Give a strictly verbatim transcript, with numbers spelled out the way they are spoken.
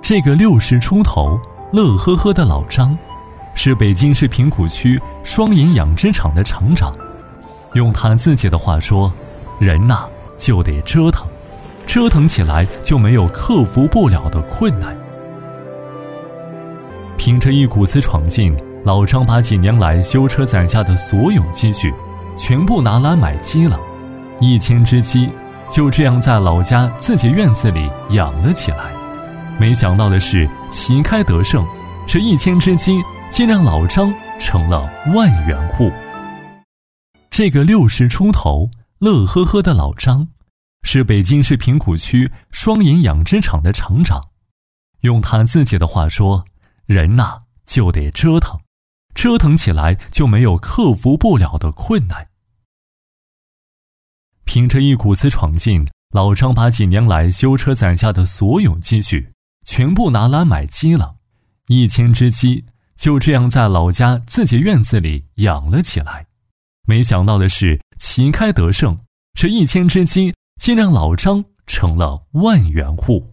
这个六十出头乐呵呵的老张，是北京市平谷区双银养殖场的厂长。用他自己的话说，人呐、啊、就得折腾，折腾起来就没有克服不了的困难。凭着一股子闯劲，老张把几年来修车攒下的所有积蓄全部拿来买鸡了。一千只鸡就这样在老家自己院子里养了起来。没想到的是，旗开得胜，这一千只鸡竟让老张成了万元户。这个六十出头乐呵呵的老张，是北京市平谷区双银养殖场的厂长。用他自己的话说，人呐、啊、就得折腾，折腾起来就没有克服不了的困难。凭着一股子闯劲，老张把几年来修车攒下的所有积蓄全部拿来买鸡了。一千只鸡就这样在老家自己院子里养了起来。没想到的是，旗开得胜，这一千只鸡竟让老张成了万元户。